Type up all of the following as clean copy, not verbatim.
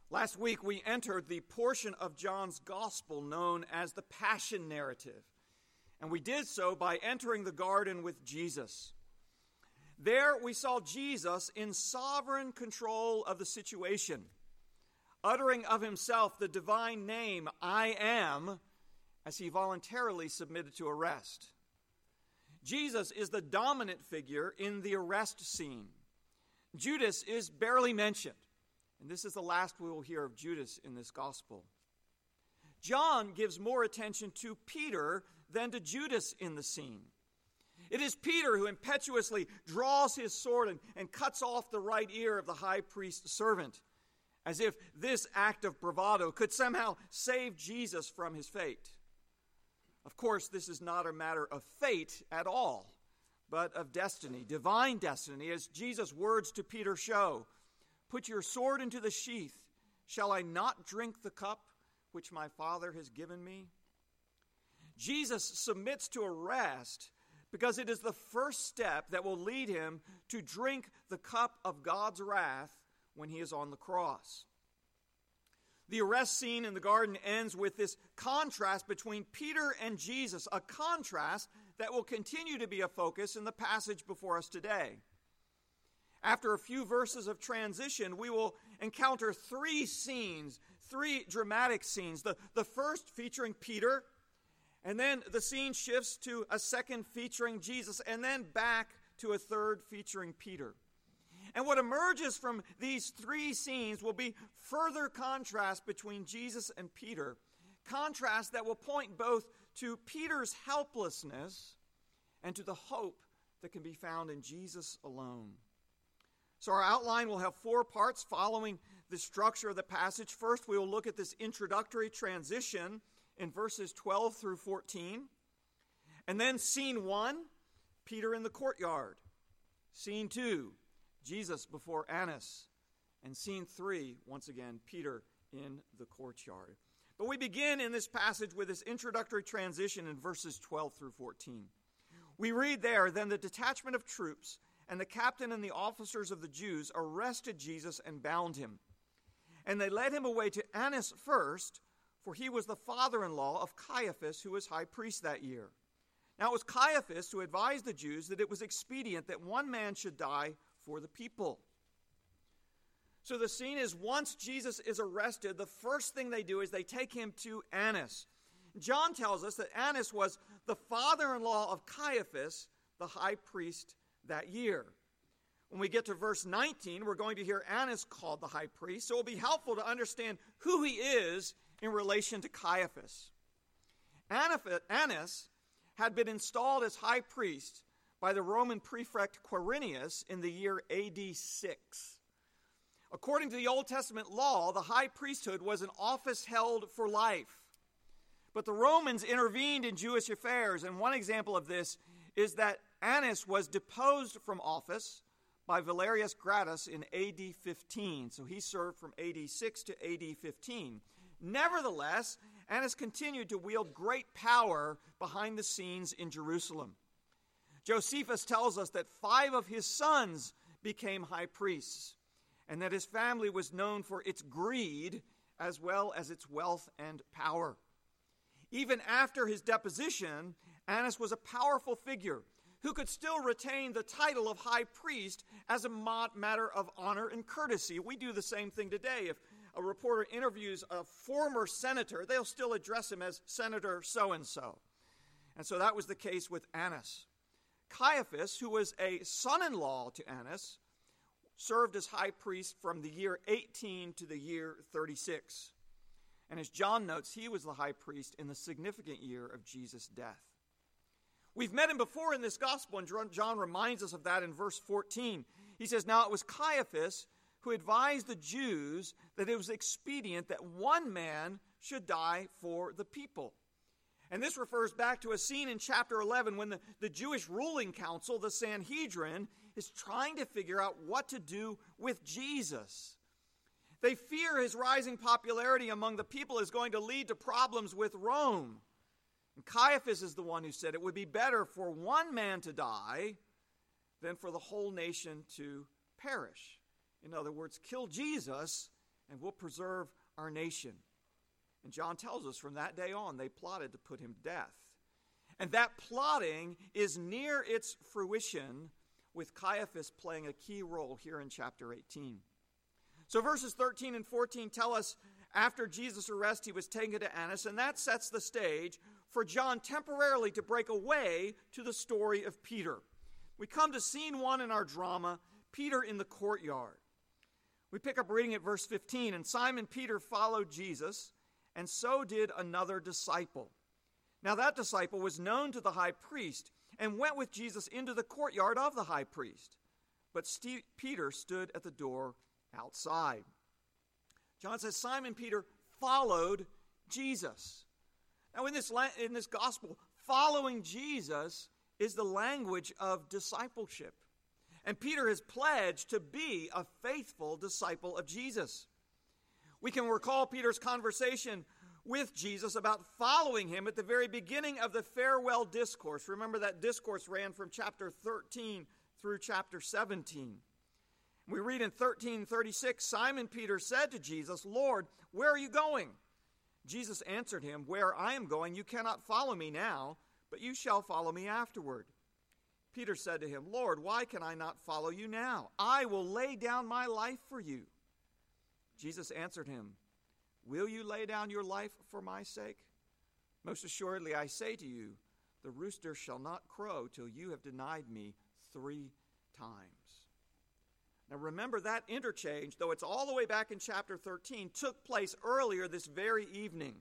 Last week we entered the portion of John's gospel known as the Passion narrative, and we did so by entering the garden with Jesus. There we saw Jesus in sovereign control of the situation, uttering of himself the divine name, I am, as he voluntarily submitted to arrest. Jesus is the dominant figure in the arrest scene. Judas is barely mentioned, and this is the last we will hear of Judas in this gospel. John gives more attention to Peter than to Judas in the scene. It is Peter who impetuously draws his sword and cuts off the right ear of the high priest's servant, as if this act of bravado could somehow save Jesus from his fate. Of course, this is not a matter of fate at all, but of destiny, divine destiny, as Jesus' words to Peter show. Put your sword into the sheath. Shall I not drink the cup which my Father has given me? Jesus submits to arrest because it is the first step that will lead him to drink the cup of God's wrath when he is on the cross. The arrest scene in the garden ends with this contrast between Peter and Jesus, a contrast that will continue to be a focus in the passage before us today. After a few verses of transition, we will encounter three dramatic scenes. The first featuring Peter, and then the scene shifts to a second featuring Jesus, and then back to a third featuring Peter. And what emerges from these three scenes will be further contrast between Jesus and Peter, contrast that will point both to Peter's helplessness and to the hope that can be found in Jesus alone. So our outline will have four parts following the structure of the passage. First, we will look at this introductory transition in verses 12 through 14. And then scene 1, Peter in the courtyard. Scene 2, Jesus before Annas. And scene 3, once again, Peter in the courtyard. But we begin in this passage with this introductory transition in verses 12 through 14. We read there, then the detachment of troops and the captain and the officers of the Jews arrested Jesus and bound him. And they led him away to Annas first, for he was the father-in-law of Caiaphas, who was high priest that year. Now it was Caiaphas who advised the Jews that it was expedient that one man should die for the people. So the scene is, once Jesus is arrested, the first thing they do is they take him to Annas. John tells us that Annas was the father-in-law of Caiaphas, the high priest that year. When we get to verse 19, we're going to hear Annas called the high priest, so it will be helpful to understand who he is in relation to Caiaphas. Annas had been installed as high priest by the Roman prefect Quirinius in the year AD 6. According to the Old Testament law, the high priesthood was an office held for life. But the Romans intervened in Jewish affairs, and one example of this is that Annas was deposed from office by Valerius Gratus in AD 15. So he served from AD 6 to AD 15. Nevertheless, Annas continued to wield great power behind the scenes in Jerusalem. Josephus tells us that 5 of his sons became high priests, and that his family was known for its greed as well as its wealth and power. Even after his deposition, Annas was a powerful figure who could still retain the title of high priest as a matter of honor and courtesy. We do the same thing today. If a reporter interviews a former senator, they'll still address him as Senator so-and-so. And so that was the case with Annas. Caiaphas, who was a son-in-law to Annas, served as high priest from the year 18 to the year 36. And as John notes, he was the high priest in the significant year of Jesus' death. We've met him before in this gospel, and John reminds us of that in verse 14. He says, now it was Caiaphas who advised the Jews that it was expedient that one man should die for the people. And this refers back to a scene in chapter 11 when the Jewish ruling council, the Sanhedrin, is trying to figure out what to do with Jesus. They fear his rising popularity among the people is going to lead to problems with Rome. And Caiaphas is the one who said it would be better for one man to die than for the whole nation to perish. In other words, kill Jesus and we'll preserve our nation. And John tells us from that day on, they plotted to put him to death. And that plotting is near its fruition, with Caiaphas playing a key role here in chapter 18. So verses 13 and 14 tell us after Jesus' arrest, he was taken to Annas, and that sets the stage for John temporarily to break away to the story of Peter. We come to scene 1 in our drama, Peter in the courtyard. We pick up reading at verse 15, and Simon Peter followed Jesus, and so did another disciple. Now that disciple was known to the high priest, and went with Jesus into the courtyard of the high priest. But Peter stood at the door outside. John says Simon Peter followed Jesus. Now in this gospel, following Jesus is the language of discipleship. And Peter has pledged to be a faithful disciple of Jesus. We can recall Peter's conversation with Jesus about following him at the very beginning of the farewell discourse. Remember that discourse ran from chapter 13 through chapter 17. We read in 13:36, Simon Peter said to Jesus, "Lord, where are you going?" Jesus answered him, "Where I am going, you cannot follow me now, but you shall follow me afterward." Peter said to him, "Lord, why can I not follow you now? I will lay down my life for you." Jesus answered him, "Will you lay down your life for my sake? Most assuredly I say to you, the rooster shall not crow till you have denied me 3 times." Now remember that interchange, though it's all the way back in chapter 13, took place earlier this very evening.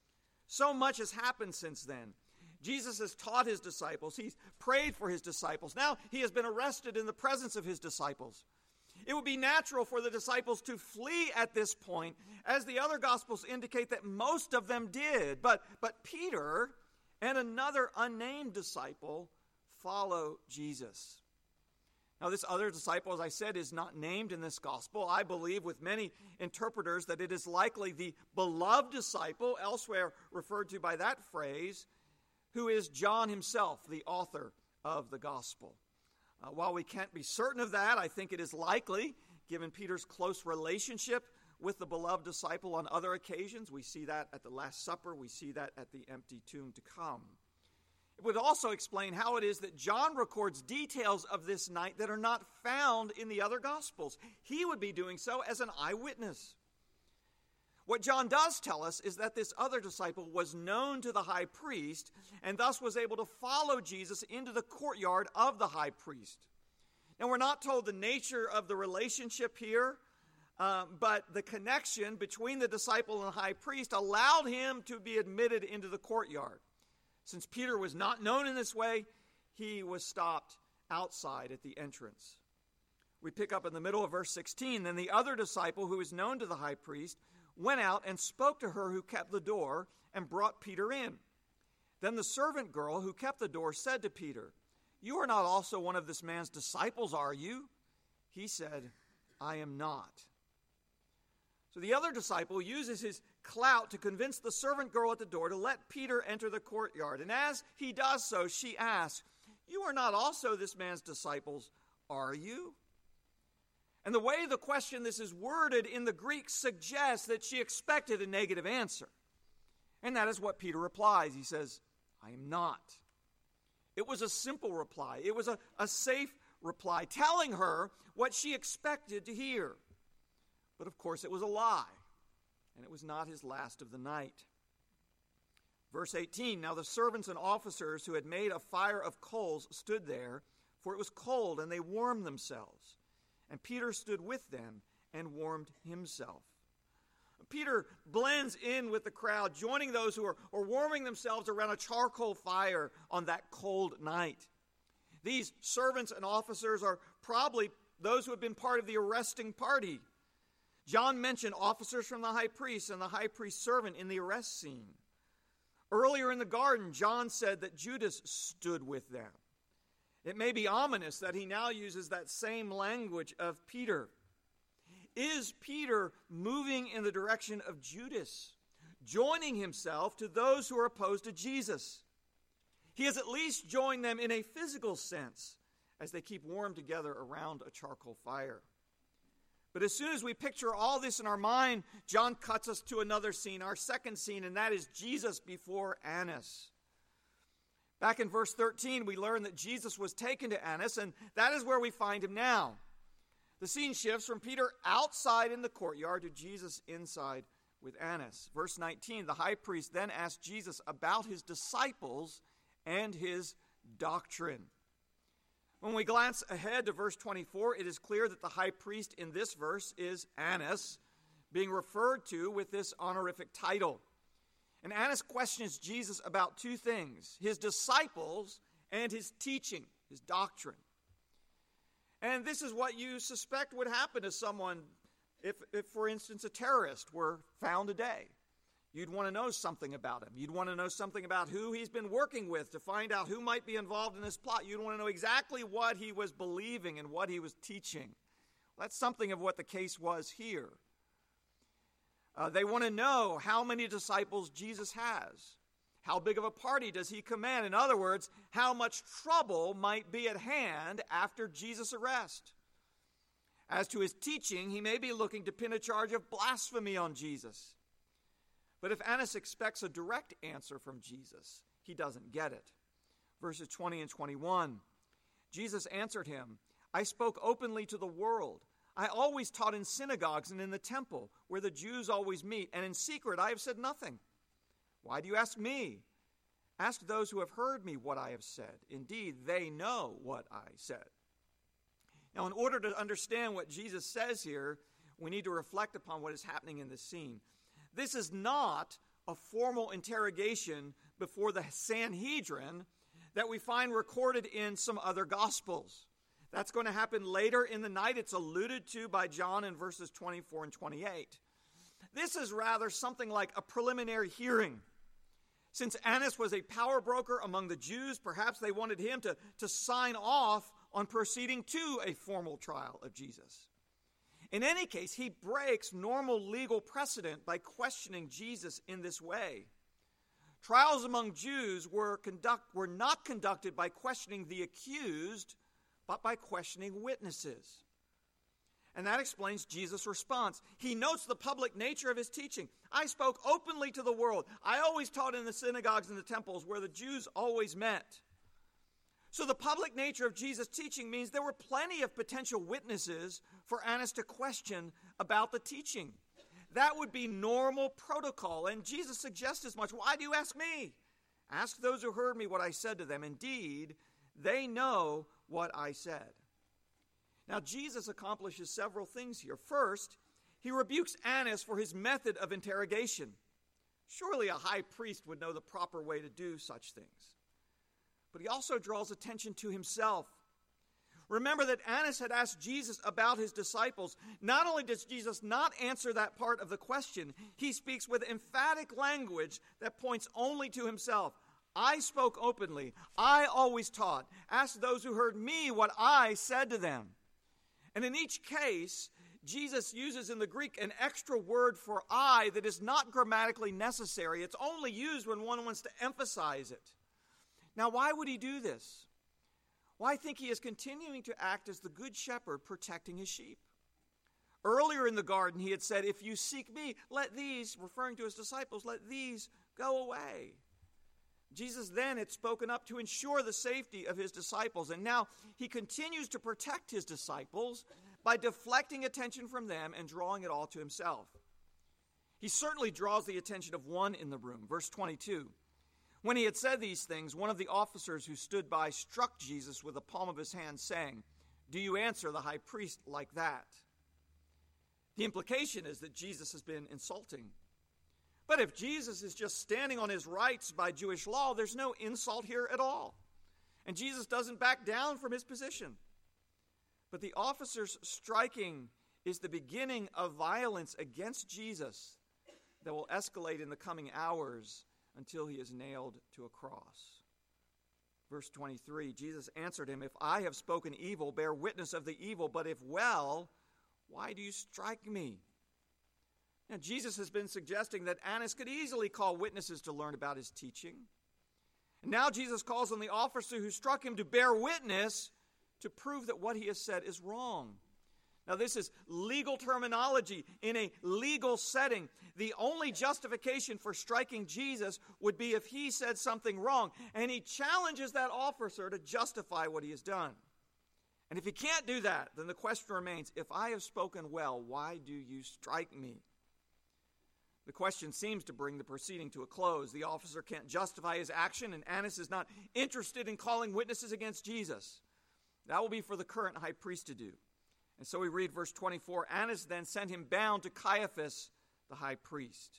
So much has happened since then. Jesus has taught his disciples. He's prayed for his disciples. Now he has been arrested in the presence of his disciples. It would be natural for the disciples to flee at this point, as the other Gospels indicate that most of them did. But Peter and another unnamed disciple follow Jesus. Now, this other disciple, as I said, is not named in this Gospel. I believe with many interpreters that it is likely the beloved disciple, elsewhere referred to by that phrase, who is John himself, the author of the Gospel. While we can't be certain of that, I think it is likely, given Peter's close relationship with the beloved disciple on other occasions. We see that at the Last Supper. We see that at the empty tomb to come. It would also explain how it is that John records details of this night that are not found in the other Gospels. He would be doing so as an eyewitness. What John does tell us is that this other disciple was known to the high priest and thus was able to follow Jesus into the courtyard of the high priest. Now, we're not told the nature of the relationship here, but the connection between the disciple and the high priest allowed him to be admitted into the courtyard. Since Peter was not known in this way, he was stopped outside at the entrance. We pick up in the middle of verse 16, "Then the other disciple who is known to the high priest went out and spoke to her who kept the door and brought Peter in. Then the servant girl who kept the door said to Peter, 'You are not also one of this man's disciples, are you?' He said, 'I am not.'" So the other disciple uses his clout to convince the servant girl at the door to let Peter enter the courtyard. And as he does so, she asks, "You are not also this man's disciples, are you?" And the way the question this is worded in the Greek suggests that she expected a negative answer. And that is what Peter replies. He says, "I am not." It was a simple reply. It was a safe reply, telling her what she expected to hear. But of course it was a lie, and it was not his last of the night. Verse 18, "Now the servants and officers who had made a fire of coals stood there, for it was cold, and they warmed themselves. And Peter stood with them and warmed himself." Peter blends in with the crowd, joining those who are warming themselves around a charcoal fire on that cold night. These servants and officers are probably those who have been part of the arresting party. John mentioned officers from the high priest and the high priest's servant in the arrest scene. Earlier in the garden, John said that Judas stood with them. It may be ominous that he now uses that same language of Peter. Is Peter moving in the direction of Judas, joining himself to those who are opposed to Jesus? He has at least joined them in a physical sense as they keep warm together around a charcoal fire. But as soon as we picture all this in our mind, John cuts us to another scene, our second scene, and that is Jesus before Annas. Back in verse 13, we learn that Jesus was taken to Annas, and that is where we find him now. The scene shifts from Peter outside in the courtyard to Jesus inside with Annas. Verse 19, the high priest then asked Jesus about his disciples and his doctrine. When we glance ahead to verse 24, it is clear that the high priest in this verse is Annas, being referred to with this honorific title. And Annas questions Jesus about two things: his disciples and his teaching, his doctrine. And this is what you suspect would happen to someone if, for instance, a terrorist were found today. You'd want to know something about him. You'd want to know something about who he's been working with to find out who might be involved in this plot. You'd want to know exactly what he was believing and what he was teaching. That's something of what the case was here. They want to know how many disciples Jesus has. How big of a party does he command? In other words, how much trouble might be at hand after Jesus' arrest. As to his teaching, he may be looking to pin a charge of blasphemy on Jesus. But if Annas expects a direct answer from Jesus, he doesn't get it. Verses 20 and 21, Jesus answered him, I spoke openly to the world. I always taught in synagogues and in the temple, where the Jews always meet, and in secret I have said nothing. Why do you ask me? Ask those who have heard me what I have said. Indeed, they know what I said. Now, in order to understand what Jesus says here, we need to reflect upon what is happening in this scene. This is not a formal interrogation before the Sanhedrin that we find recorded in some other Gospels. That's going to happen later in the night. It's alluded to by John in verses 24 and 28. This is rather something like a preliminary hearing. Since Annas was a power broker among the Jews, perhaps they wanted him to sign off on proceeding to a formal trial of Jesus. In any case, he breaks normal legal precedent by questioning Jesus in this way. Trials among Jews were not conducted by questioning the accused, but by questioning witnesses. And that explains Jesus' response. He notes the public nature of his teaching. I spoke openly to the world. I always taught in the synagogues and the temples where the Jews always met. So the public nature of Jesus' teaching means there were plenty of potential witnesses for Annas to question about the teaching. That would be normal protocol, and Jesus suggests as much. Why do you ask me? Ask those who heard me what I said to them. Indeed, they know what I said. Now, Jesus accomplishes several things here. First, he rebukes Annas for his method of interrogation. Surely a high priest would know the proper way to do such things. But he also draws attention to himself. Remember that Annas had asked Jesus about his disciples. Not only does Jesus not answer that part of the question, he speaks with emphatic language that points only to himself. I spoke openly. I always taught. Ask those who heard me what I said to them. And in each case, Jesus uses in the Greek an extra word for I that is not grammatically necessary. It's only used when one wants to emphasize it. Now, why would he do this? Well, I think he is continuing to act as the good shepherd protecting his sheep. Earlier in the garden, he had said, if you seek me, let these, referring to his disciples, let these go away. Jesus then had spoken up to ensure the safety of his disciples, and now he continues to protect his disciples by deflecting attention from them and drawing it all to himself. He certainly draws the attention of one in the room. Verse 22. When he had said these things, one of the officers who stood by struck Jesus with the palm of his hand, saying, do you answer the high priest like that? The implication is that Jesus has been insulting. But if Jesus is just standing on his rights by Jewish law, there's no insult here at all. And Jesus doesn't back down from his position. But the officer's striking is the beginning of violence against Jesus that will escalate in the coming hours until he is nailed to a cross. Verse 23, Jesus answered him, if I have spoken evil, bear witness of the evil, but if well, why do you strike me? Now, Jesus has been suggesting that Annas could easily call witnesses to learn about his teaching. And now Jesus calls on the officer who struck him to bear witness to prove that what he has said is wrong. Now, this is legal terminology in a legal setting. The only justification for striking Jesus would be if he said something wrong, and he challenges that officer to justify what he has done. And if he can't do that, then the question remains, if I have spoken well, why do you strike me? The question seems to bring the proceeding to a close. The officer can't justify his action, and Annas is not interested in calling witnesses against Jesus. That will be for the current high priest to do. And so we read verse 24, Annas then sent him bound to Caiaphas, the high priest.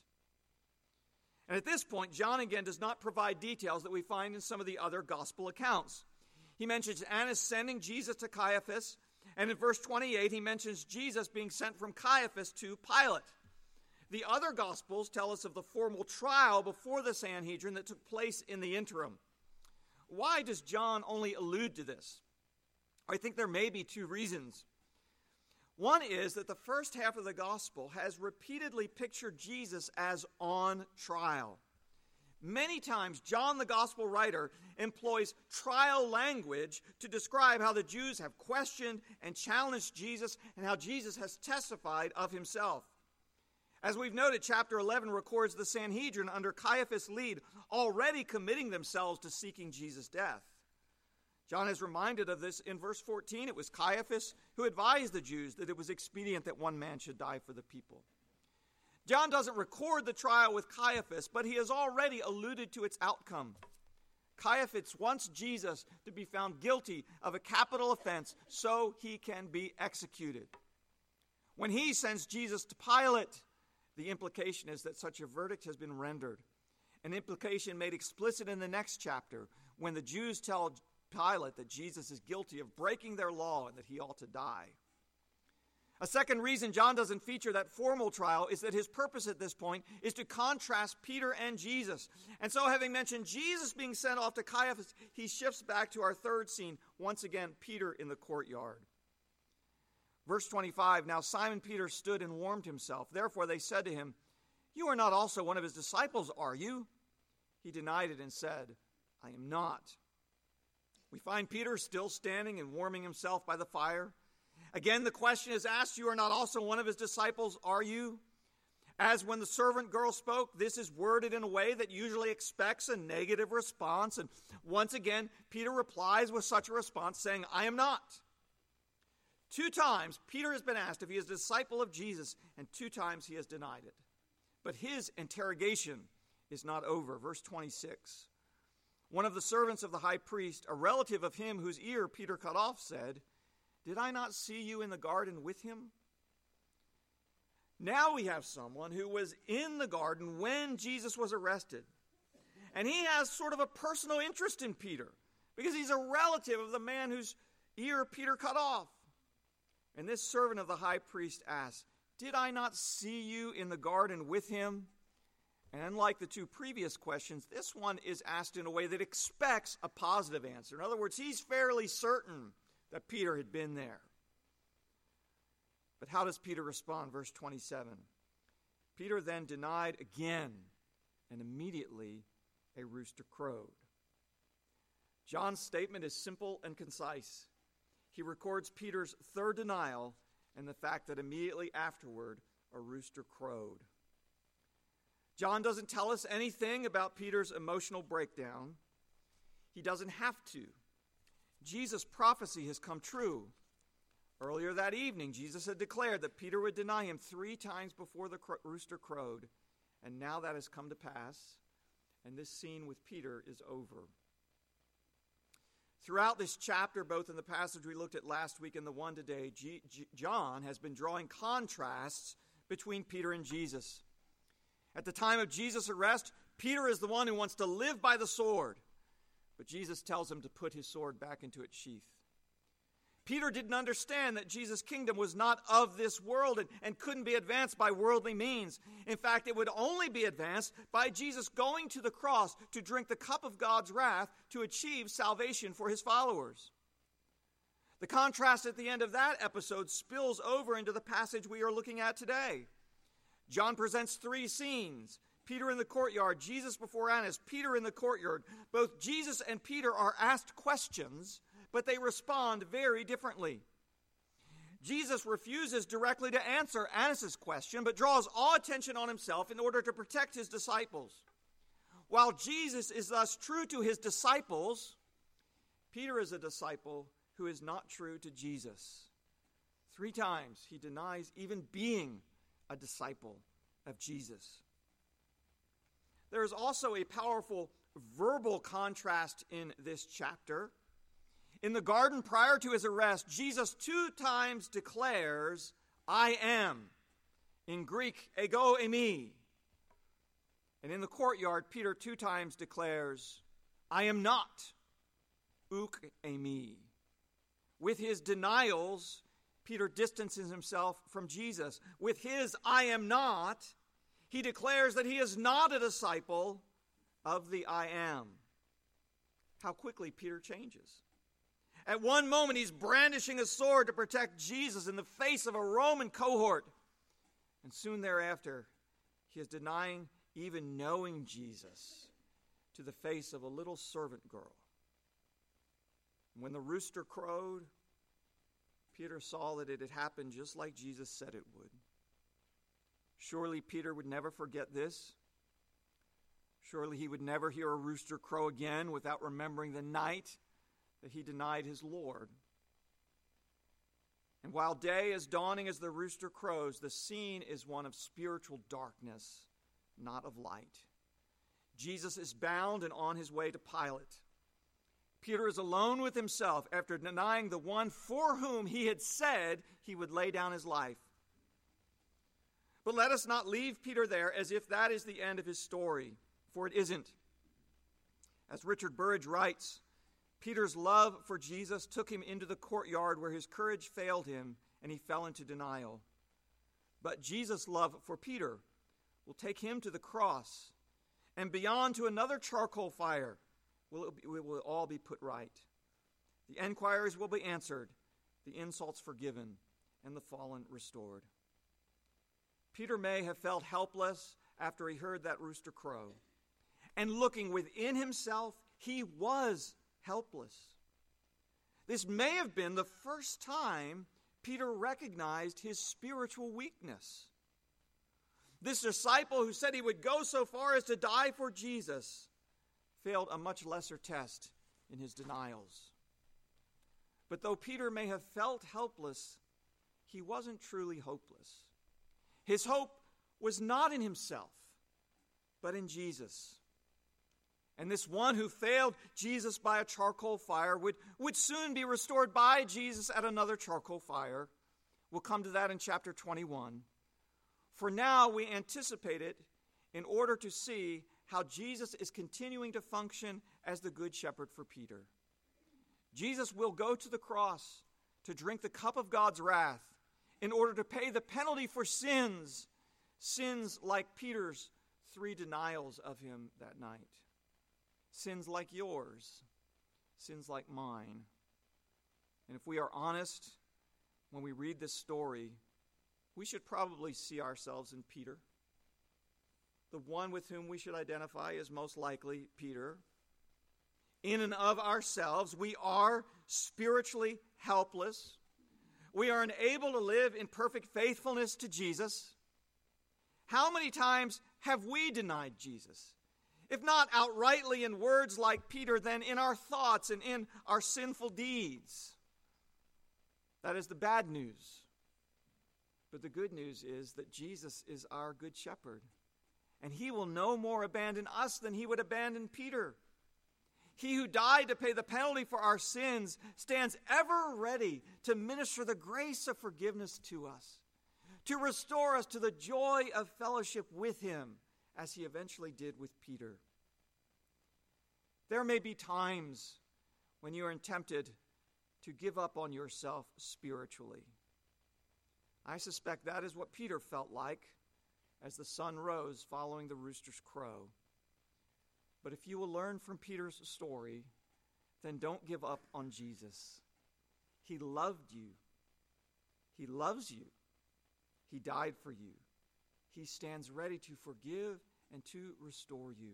And at this point, John again does not provide details that we find in some of the other gospel accounts. He mentions Annas sending Jesus to Caiaphas, and in verse 28, he mentions Jesus being sent from Caiaphas to Pilate. The other Gospels tell us of the formal trial before the Sanhedrin that took place in the interim. Why does John only allude to this? I think there may be two reasons. One is that the first half of the Gospel has repeatedly pictured Jesus as on trial. Many times, John, the Gospel writer, employs trial language to describe how the Jews have questioned and challenged Jesus and how Jesus has testified of himself. As we've noted, chapter 11 records the Sanhedrin under Caiaphas' lead already committing themselves to seeking Jesus' death. John is reminded of this in verse 14. It was Caiaphas who advised the Jews that it was expedient that one man should die for the people. John doesn't record the trial with Caiaphas, but he has already alluded to its outcome. Caiaphas wants Jesus to be found guilty of a capital offense so he can be executed. When he sends Jesus to Pilate, the implication is that such a verdict has been rendered. An implication made explicit in the next chapter when the Jews tell Pilate that Jesus is guilty of breaking their law and that he ought to die. A second reason John doesn't feature that formal trial is that his purpose at this point is to contrast Peter and Jesus. And so, having mentioned Jesus being sent off to Caiaphas, he shifts back to our third scene, once again, Peter in the courtyard. Verse 25, now Simon Peter stood and warmed himself. Therefore they said to him, you are not also one of his disciples, are you? He denied it and said, I am not. We find Peter still standing and warming himself by the fire. Again, the question is asked, you are not also one of his disciples, are you? As when the servant girl spoke, this is worded in a way that usually expects a negative response. And once again, Peter replies with such a response saying, I am not. 2 times, Peter has been asked if he is a disciple of Jesus, and 2 times he has denied it. But his interrogation is not over. Verse 26. One of the servants of the high priest, a relative of him whose ear Peter cut off, said, did I not see you in the garden with him? Now we have someone who was in the garden when Jesus was arrested. And he has sort of a personal interest in Peter because he's a relative of the man whose ear Peter cut off. And this servant of the high priest asked, did I not see you in the garden with him? And unlike the 2 previous questions, this one is asked in a way that expects a positive answer. In other words, he's fairly certain that Peter had been there. But how does Peter respond? Verse 27. Peter then denied again, and immediately a rooster crowed. John's statement is simple and concise. He records Peter's third denial and the fact that immediately afterward a rooster crowed. John doesn't tell us anything about Peter's emotional breakdown. He doesn't have to. Jesus' prophecy has come true. Earlier that evening, Jesus had declared that Peter would deny him 3 times before the rooster crowed, and now that has come to pass, and this scene with Peter is over. Throughout this chapter, both in the passage we looked at last week and the one today, John has been drawing contrasts between Peter and Jesus. At the time of Jesus' arrest, Peter is the one who wants to live by the sword, but Jesus tells him to put his sword back into its sheath. Peter didn't understand that Jesus' kingdom was not of this world and couldn't be advanced by worldly means. In fact, it would only be advanced by Jesus going to the cross to drink the cup of God's wrath to achieve salvation for his followers. The contrast at the end of that episode spills over into the passage we are looking at today. John presents 3 scenes. Peter in the courtyard, Jesus before Annas, Peter in the courtyard. Both Jesus and Peter are asked questions, but they respond very differently. Jesus refuses directly to answer Annas' question, but draws all attention on himself in order to protect his disciples. While Jesus is thus true to his disciples, Peter is a disciple who is not true to Jesus. 3 times he denies even being a disciple of Jesus. There is also a powerful verbal contrast in this chapter. In the garden prior to his arrest, Jesus 2 times declares, I am. In Greek, ego eimi. And in the courtyard, Peter 2 times declares, I am not. Uk eimi. With his denials, Peter distances himself from Jesus. With his I am not, he declares that he is not a disciple of the I am. How quickly Peter changes. At one moment, he's brandishing a sword to protect Jesus in the face of a Roman cohort. And soon thereafter, he is denying even knowing Jesus to the face of a little servant girl. When the rooster crowed, Peter saw that it had happened just like Jesus said it would. Surely Peter would never forget this. Surely he would never hear a rooster crow again without remembering the night that he denied his Lord. And while day is dawning as the rooster crows, the scene is one of spiritual darkness, not of light. Jesus is bound and on his way to Pilate. Peter is alone with himself after denying the one for whom he had said he would lay down his life. But let us not leave Peter there as if that is the end of his story, for it isn't. As Richard Burridge writes, Peter's love for Jesus took him into the courtyard where his courage failed him and he fell into denial. But Jesus' love for Peter will take him to the cross and beyond to another charcoal fire. It will all be put right. The enquiries will be answered, the insults forgiven, and the fallen restored. Peter may have felt helpless after he heard that rooster crow. And looking within himself, he was helpless. This may have been the first time Peter recognized his spiritual weakness. This disciple who said he would go so far as to die for Jesus failed a much lesser test in his denials. But though Peter may have felt helpless, he wasn't truly hopeless. His hope was not in himself, but in Jesus. And this one who failed Jesus by a charcoal fire would soon be restored by Jesus at another charcoal fire. We'll come to that in chapter 21. For now, we anticipate it in order to see how Jesus is continuing to function as the good shepherd for Peter. Jesus will go to the cross to drink the cup of God's wrath in order to pay the penalty for sins like Peter's 3 denials of him that night. Sins like yours, sins like mine. And if we are honest, when we read this story, we should probably see ourselves in Peter. The one with whom we should identify is most likely Peter. In and of ourselves, we are spiritually helpless. We are unable to live in perfect faithfulness to Jesus. How many times have we denied Jesus? If not outrightly in words like Peter, then in our thoughts and in our sinful deeds. That is the bad news. But the good news is that Jesus is our good shepherd. And he will no more abandon us than he would abandon Peter. He who died to pay the penalty for our sins stands ever ready to minister the grace of forgiveness to us, to restore us to the joy of fellowship with him, as he eventually did with Peter. There may be times when you are tempted to give up on yourself spiritually. I suspect that is what Peter felt like as the sun rose following the rooster's crow. But if you will learn from Peter's story, then don't give up on Jesus. He loved you. He loves you. He died for you. He stands ready to forgive and to restore you.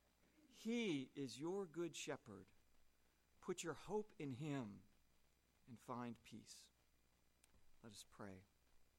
He is your good shepherd. Put your hope in him and find peace. Let us pray.